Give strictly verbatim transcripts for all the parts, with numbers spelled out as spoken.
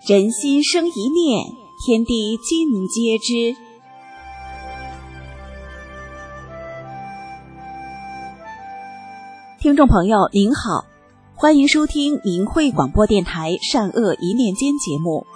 人心生一念，天地尽皆知。听众朋友您好，欢迎收听明慧广播电台善恶一念间节目。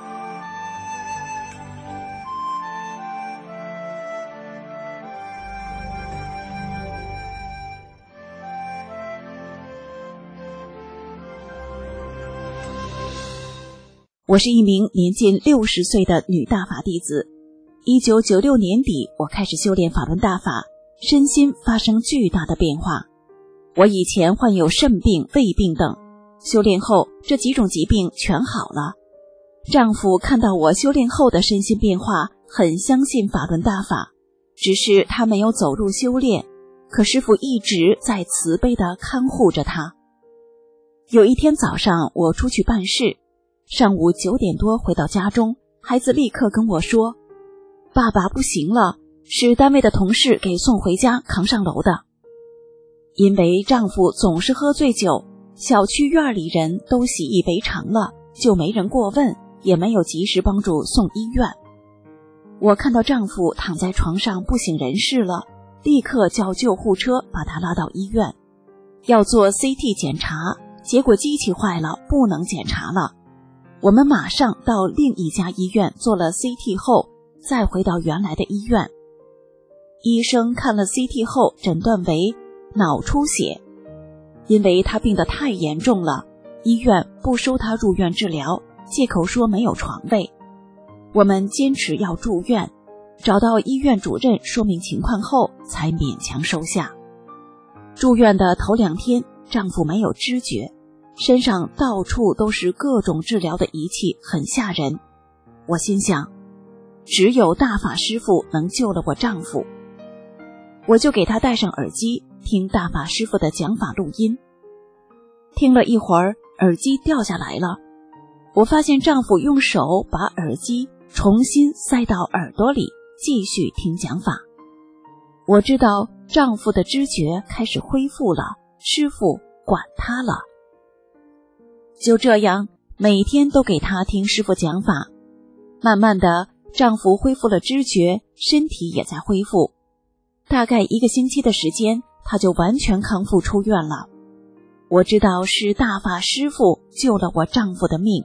我是一名年近六十岁的女大法弟子。一九九六年底，我开始修炼法轮大法，身心发生巨大的变化。我以前患有肾病、胃病等，修炼后这几种疾病全好了。丈夫看到我修炼后的身心变化，很相信法轮大法，只是他没有走入修炼，可师父一直在慈悲地看护着他。有一天早上，我出去办事，上午九点多回到家中，孩子立刻跟我说，爸爸不行了，是单位的同事给送回家扛上楼的。因为丈夫总是喝醉酒，小区院里人都习以为常了，就没人过问，也没有及时帮助送医院。我看到丈夫躺在床上不省人事了，立刻叫救护车把他拉到医院，要做 C T 检查，结果机器坏了，不能检查了。我们马上到另一家医院做了 C T 后，再回到原来的医院。医生看了 C T 后，诊断为脑出血。因为他病得太严重了，医院不收他入院治疗，借口说没有床位。我们坚持要住院，找到医院主任说明情况后，才勉强收下。住院的头两天，丈夫没有知觉，身上到处都是各种治疗的仪器，很吓人。我心想，只有大法师父能救了我丈夫。我就给他戴上耳机，听大法师父的讲法录音。听了一会儿，耳机掉下来了。我发现丈夫用手把耳机重新塞到耳朵里，继续听讲法。我知道丈夫的知觉开始恢复了，师父管他了。就这样，每天都给他听师父讲法。慢慢的，丈夫恢复了知觉，身体也在恢复。大概一个星期的时间，他就完全康复出院了。我知道是大法师父救了我丈夫的命。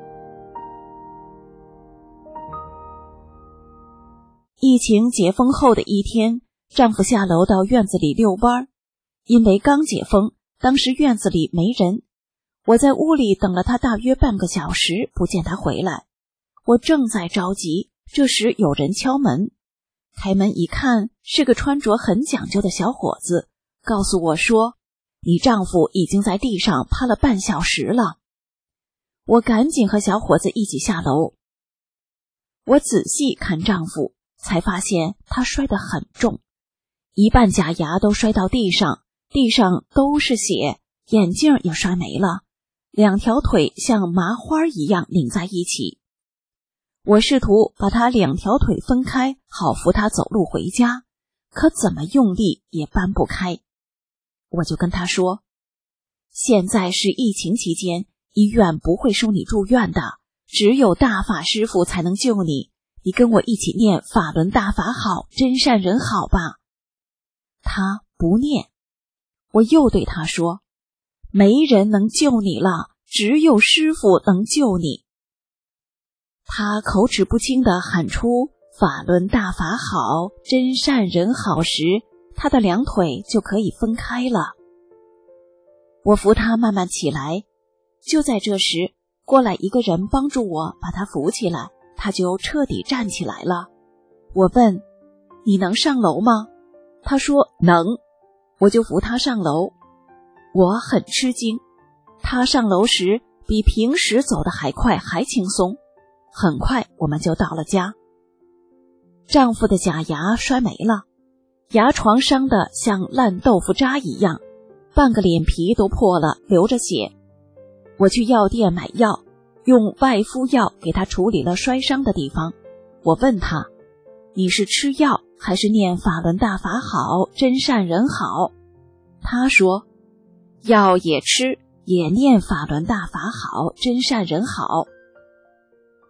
疫情解封后的一天，丈夫下楼到院子里遛弯，因为刚解封，当时院子里没人。我在屋里等了他大约半个小时，不见他回来。我正在着急，这时有人敲门。开门一看，是个穿着很讲究的小伙子，告诉我说，你丈夫已经在地上趴了半小时了。我赶紧和小伙子一起下楼。我仔细看丈夫，才发现他摔得很重，一半假牙都摔到地上，地上都是血，眼镜也摔没了，两条腿像麻花一样拧在一起。我试图把他两条腿分开，好扶他走路回家，可怎么用力也搬不开。我就跟他说，现在是疫情期间，医院不会收你住院的，只有大法师父才能救你，你跟我一起念法轮大法好，真善人好吧。他不念。我又对他说，没人能救你了，只有师父能救你。他口齿不清地喊出法轮大法好，真善人好时，他的两腿就可以分开了。我扶他慢慢起来，就在这时，过来一个人帮助我把他扶起来，他就彻底站起来了。我问，你能上楼吗？他说能。我就扶他上楼。我很吃惊，他上楼时比平时走得还快，还轻松。很快我们就到了家。丈夫的假牙摔没了，牙床伤得像烂豆腐渣一样，半个脸皮都破了，流着血。我去药店买药，用外敷药给他处理了摔伤的地方。我问他，你是吃药还是念法轮大法好，真善人好？他说，药也吃，也念法轮大法好，真善人好。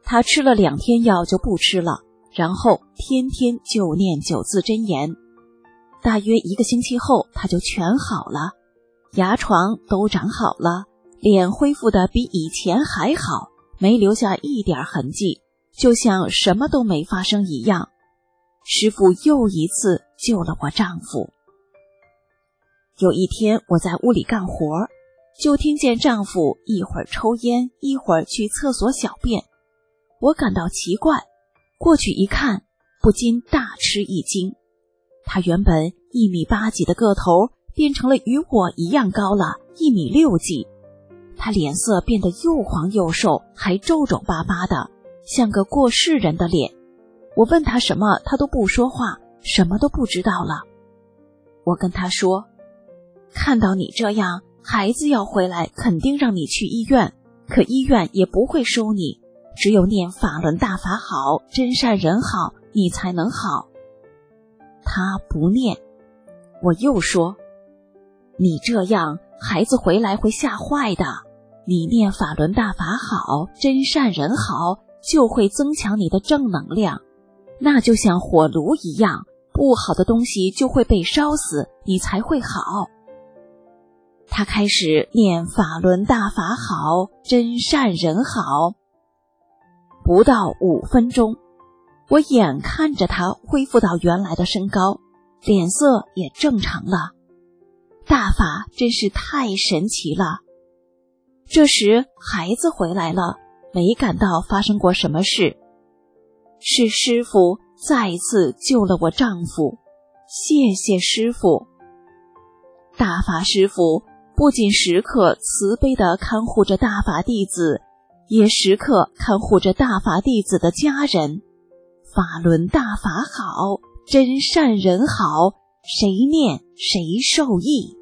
他吃了两天药就不吃了，然后天天就念九字真言。大约一个星期后，他就全好了，牙床都长好了，脸恢复得比以前还好，没留下一点痕迹，就像什么都没发生一样。师父又一次救了我丈夫。有一天我在屋里干活，就听见丈夫一会儿抽烟，一会儿去厕所小便。我感到奇怪，过去一看，不禁大吃一惊。他原本一米八几的个头，变成了与我一样高了一米六几。他脸色变得又黄又瘦，还皱皱巴巴的，像个过世人的脸。我问他什么，他都不说话，什么都不知道了。我跟他说，看到你这样，孩子要回来肯定让你去医院，可医院也不会收你，只有念法轮大法好，真善人好，你才能好。他不念。我又说，你这样孩子回来会吓坏的，你念法轮大法好，真善人好，就会增强你的正能量，那就像火炉一样，不好的东西就会被烧死，你才会好。他开始念法轮大法好，真善人好。不到五分钟，我眼看着他恢复到原来的身高，脸色也正常了。大法真是太神奇了。这时孩子回来了，没感到发生过什么事。是师父再次救了我丈夫，谢谢师父。大法师父不仅时刻慈悲地看护着大法弟子，也时刻看护着大法弟子的家人。法轮大法好，真善人好，谁念谁受益。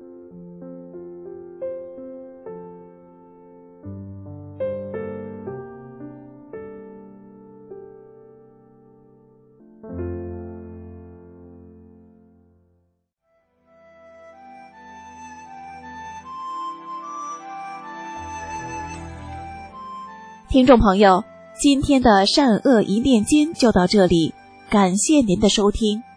听众朋友，今天的善恶一念间就到这里，感谢您的收听。